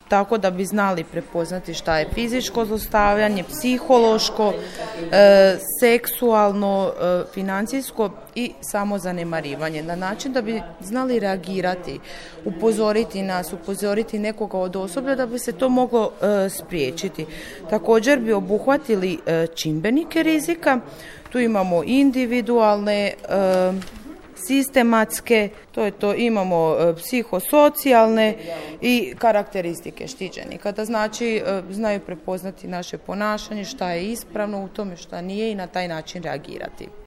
tako da bi znali prepoznati šta je fizičko zlostavljanje, psihološko, seksualno, financijsko i samo zanemarivanje, na način da bi znali reagirati, upozoriti nas, upozoriti nekoga od osoblja da bi se to moglo spriječiti. Također bi obuhvatili čimbenike rizika, tu imamo individualne, sistematske, imamo psihosocijalne i karakteristike štićenika, da znači znaju prepoznati naše ponašanje, šta je ispravno u tome, šta nije i na taj način reagirati.